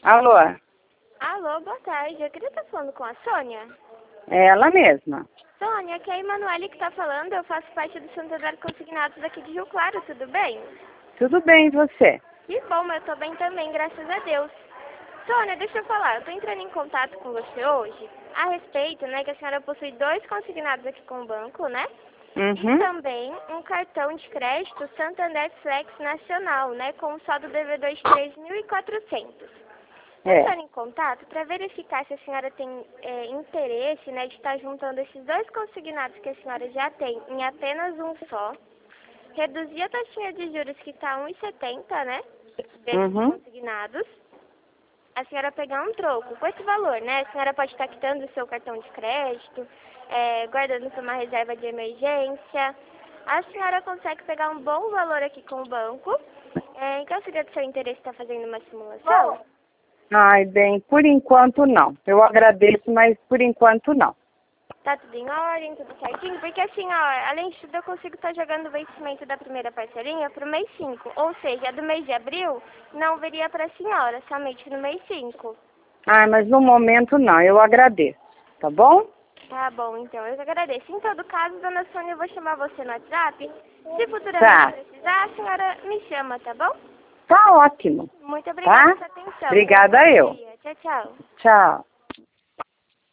Alô? Alô, boa tarde. Eu queria estar falando com a Sônia. É ela mesma. Sônia, aqui é a Emanuele que está falando. Eu faço parte do Santander Consignados aqui de Rio Claro, tudo bem? Tudo bem, e você? Que bom, eu tô bem também, graças a Deus. Sônia, deixa eu falar. Eu tô entrando em contato com você hoje a respeito, né, que a senhora possui 2 consignados aqui com o banco, né? E Uhum. também um cartão de crédito Santander Flex Nacional, né, com um saldo devedor de 3.400. Estou É. entrando em contato para verificar se a senhora tem interesse, né, de estar juntando esses 2 consignados que a senhora já tem em apenas um só, reduzir a taxinha de juros que está 1,70, né, desses Uhum. consignados, a senhora pegar um troco com esse valor, né, a senhora pode estar quitando o seu cartão de crédito, guardando para uma reserva de emergência, a senhora consegue pegar um bom valor aqui com o banco, então seria do seu interesse estar fazendo uma simulação? Ai, bem, por enquanto não. Eu agradeço, mas por enquanto não. Tá tudo em ordem, tudo certinho? Porque assim, ó, além de tudo, eu consigo estar jogando o vencimento da primeira parcelinha pro mês 5. Ou seja, a do mês de abril não viria pra senhora, somente no mês 5. Ai, mas no momento não. Eu agradeço. Tá bom? Tá bom, então, eu agradeço. Em todo caso, dona Sônia, eu vou chamar você no WhatsApp. Se futuramente Tá. precisar, a senhora me chama, tá bom? Tá ótimo. Muito obrigada Tá? pela sua atenção. Tenha um Obrigada bom eu. dia. Tchau, tchau. Tchau.